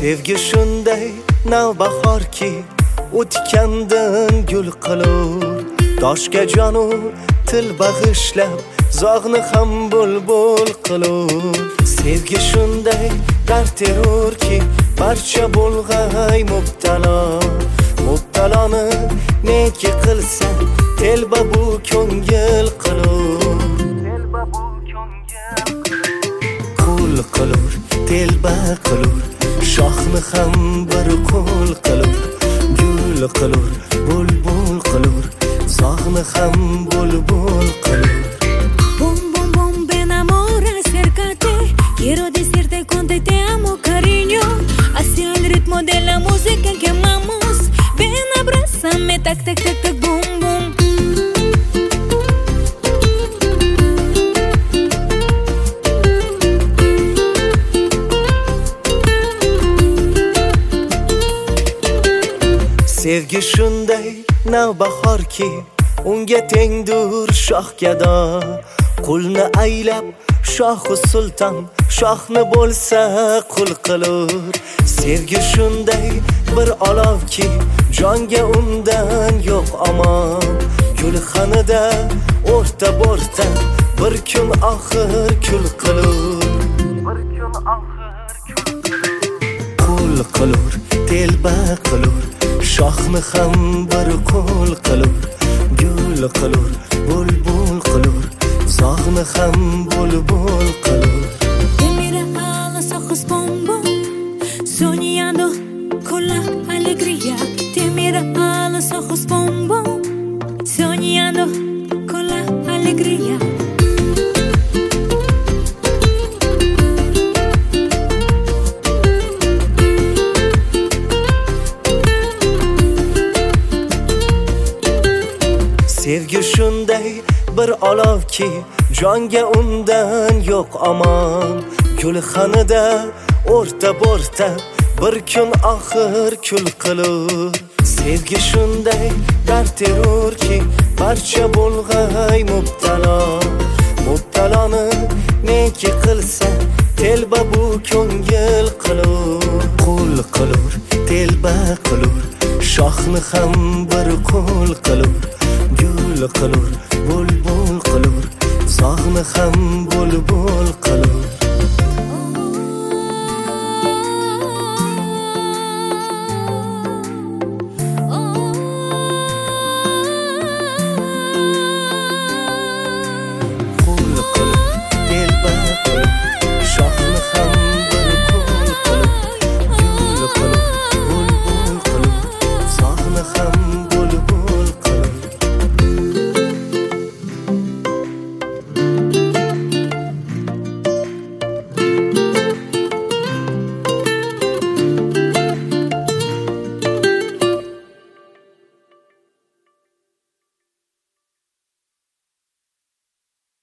Sevgi shunday navbahorki o'tgandan gul qilur, toshga jonu til bag'ishlab zog'ni ham bulbul qilur. Sevgi shunday dard terurki barcha bo'lg'ay mubtalo, mubtaloni neki qilsa telba bu ko'ngil qilur. Qul qilur, telba qilur, shohni ham bir qo'l qilur, gul qilur, bulbul qilur, zog'ni ham bulbul qilur. Bum bum bum, ven amor, acércate, quiero decirte cuánto te amo, cariño, hacia el ritmo de la música que amamos. Ven, abrázame, tac tac tac tac, bum bum. Sevgi shunday navbahorki unga tengdur shoh gado, qulni aylab shohu sulton shohni bo'lsa qul qilur. Sevgi shunday bir olovki jonga undan yo'q omon, gulxanida o'rta bo'rta bir kun oxir kul qilur. Qul qilur, telba qilur, shohni ham bir qo'l qilur, gul qilur, bulbul qilur, zog'ni ham bulbul qilur. Te mira a los ojos bom bom, soñando con la alegría. Te mira a los ojos bom bom, soñando con la alegría. Sevgi shunday bir olovki jonga undan yo'q omon, gulxanida o'rta bo'rta bir kun oxir kul qilur. Sevgi shunday dard terurki barcha bo'lg'ay mubtalo, mubtaloni neki qilsa telba bu ko'ngil qilur. Qul qilur, telba qilur, shohni ham bir qo'l qilur, gul qilur, bulbul qilur, zog'ni ham bulbul qilur.